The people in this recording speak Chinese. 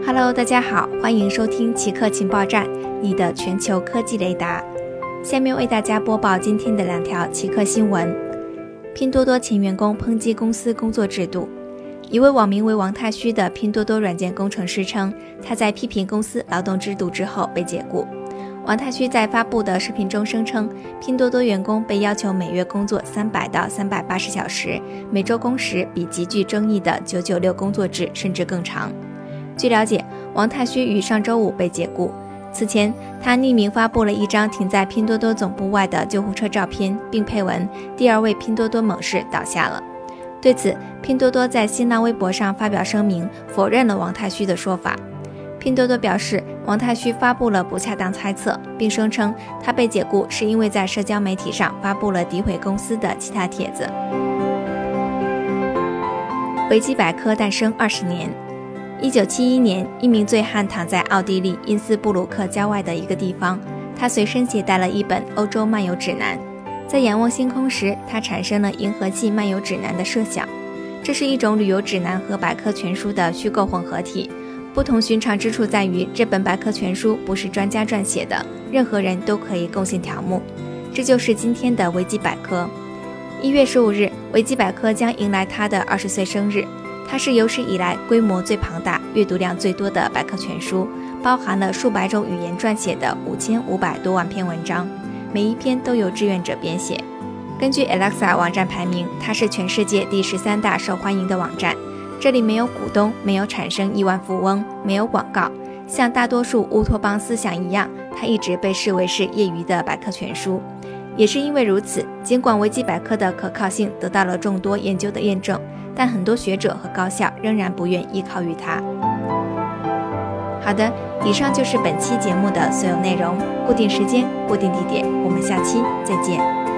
Hello， 大家好，欢迎收听奇客情报站，你的全球科技雷达。下面为大家播报今天的2条奇客新闻。拼多多前员工抨击公司工作制度。一位网名为王太虚的拼多多软件工程师称，他在批评公司劳动制度之后被解雇。王太虚在发布的视频中声称，拼多多员工被要求每月工作300到380小时，每周工时比极具争议的996工作制甚至更长。据了解，王太虚于上周五被解雇。此前，他匿名发布了一张停在拼多多总部外的救护车照片，并配文“第2位拼多多猛士倒下了”。对此，拼多多在新浪微博上发表声明，否认了王太虚的说法。拼多多表示，王太虚发布了不恰当猜测，并声称他被解雇是因为在社交媒体上发布了诋毁公司的其他帖子。维基百科诞生20年。1971年，一名醉汉躺在奥地利因斯布鲁克郊外的一个地方，他随身携带了一本欧洲漫游指南。在仰望星空时，他产生了银河系漫游指南的设想。这是一种旅游指南和百科全书的虚构混合体。不同寻常之处在于，这本百科全书不是专家撰写的，任何人都可以贡献条目。这就是今天的维基百科。1月15日，维基百科将迎来它的20岁生日。它是有史以来规模最庞大、阅读量最多的百科全书，包含了数百种语言撰写的5500多万篇文章，每一篇都由志愿者编写。根据 Alexa 网站排名，它是全世界第13大受欢迎的网站。这里没有股东，没有产生亿万富翁，没有广告。像大多数乌托邦思想一样，它一直被视为是业余的百科全书。也是因为如此，尽管维基百科的可靠性得到了众多研究的验证，但很多学者和高校仍然不愿依靠于它。好的，以上就是本期节目的所有内容。固定时间，固定地点，我们下期再见。